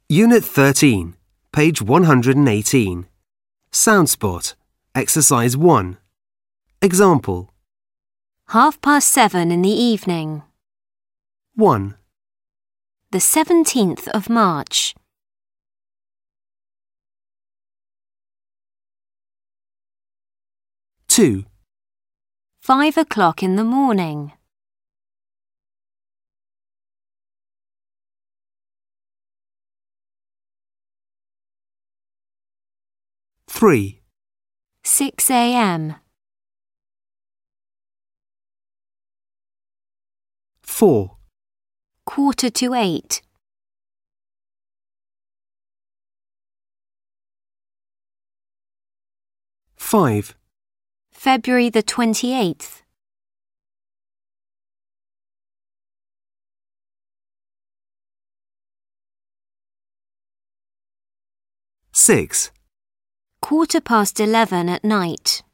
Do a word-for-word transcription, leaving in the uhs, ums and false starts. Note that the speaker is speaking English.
Unit thirteen, page one hundred eighteen. Sound Spot, Exercise one. Example. Half past seven in the evening. one. The seventeenth of March. two. Five o'clock in the morning. three. Six a.m. four. Quarter to eight. five. February the twenty-eighth. six. Quarter past eleven at night.